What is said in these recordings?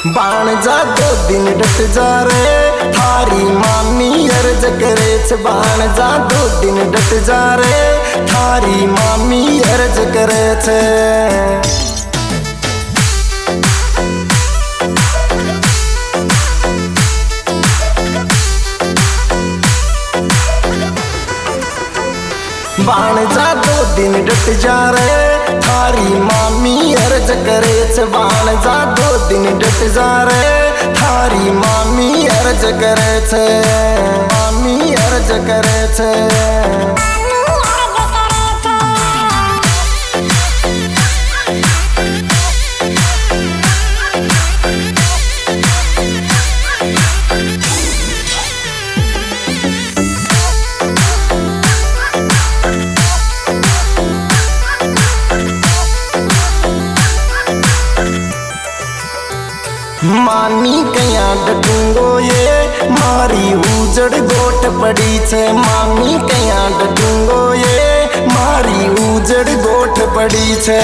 बाण जा 2 दिन डट जा रे थारी मामी अर्ज करे छ। बाण जा 2 दिन डट जा रे थारी मामी अर्ज करे छ। बाण जा 2 दिन डट जा रे थारी मामी अर्ज करे छ। बाण जा 2 दिन डट जा रे थारी मामी अर्ज करे छ। मामी अर्ज करे छ। मामी कया डटूंगो ये मारी उजड़ गोट पड़ी छे। मामी कया डटूंगो ये मारी उजड़ गोट पड़ी छे।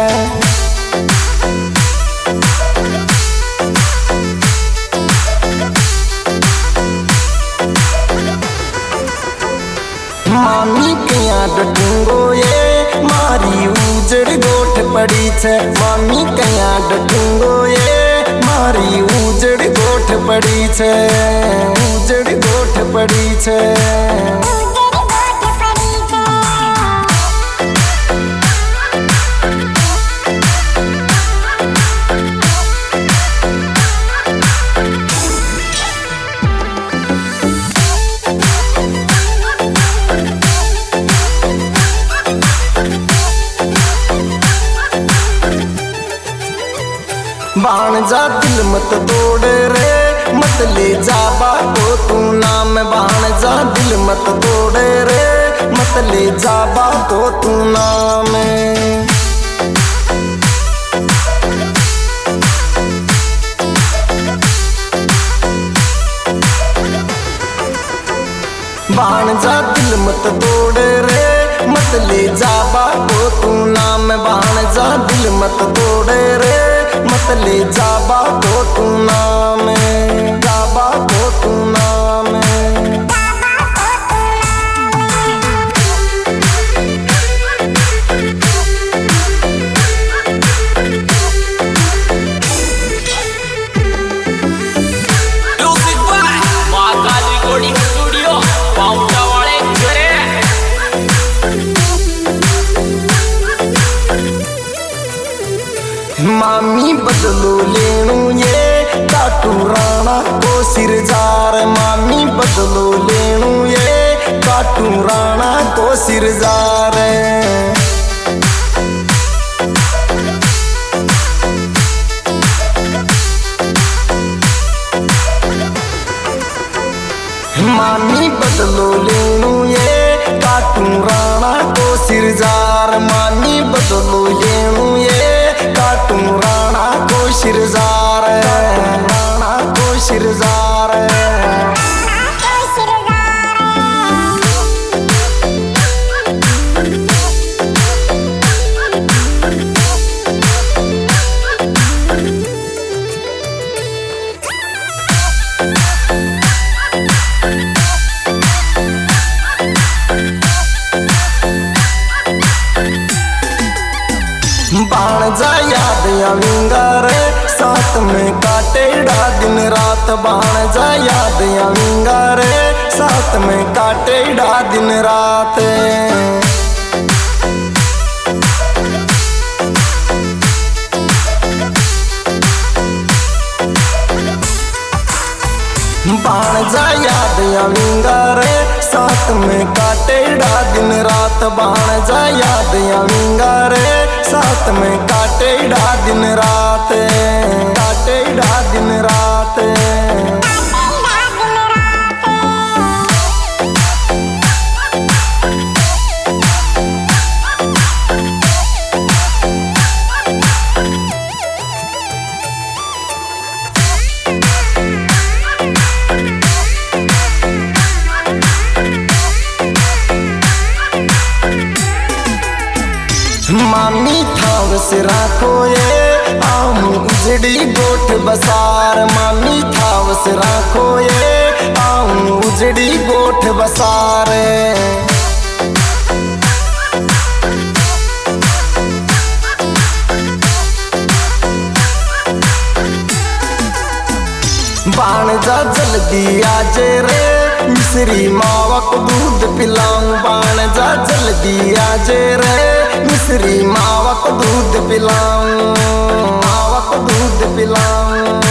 मामी कया डटूंगो ये मारी उजड़ गोट पड़ी छे। मामी कया डटूंगो ये मारी उजड़ गोठ पड़ी छे। उजड़ गोठ पड़ी छे। बाण जा दिल मत तोड़ रे मत ले जा बाको तू नाम। बाण जा दिल मत तोड़ रे मत ले जा बाको तू नाम। बाण जा दिल मत तोड़ रे मत ले जा बाको तू नाम। बाण जा दिल मत तोड़ रे मत ले जा बाको तू नाम। जा बाको तू नाम। मामी बदलो लेनू ये काटू राणा को सिरजार। मामी बदलो लेनू ये काटू राणा को सिरजार। मामी बदलो लेनू ये काटू राणा को सिरजार। मामी बदलो लेनू ये काटू राणा को सिरजार। राणा को सिरजार। बाण जा याद आवेंगा रे साथ में काटेड़ा दिन रात। बाण जा याद आवेंगा रे साथ में काटेड़ा दिन रात। बाण जा याद आवेंगा रे साथ में काटेड़ा दिन रात। बाण जा याद आवेंगा रे साथ में काटेड़ा दिन रात। काटेड़ा दिन रात। मामी थाव से राखो ये आऊं बसार मामी थावस राखो ये आऊं उजड़ी गोठ बसारे। बाण जा जल्दी आजे रे मिसरी मावा को दूध पिलाऊं। बाण जा जल्दी आजे रे मिसरी मावा को दूध पिलाऊं। मावा को दूध पिलाऊं।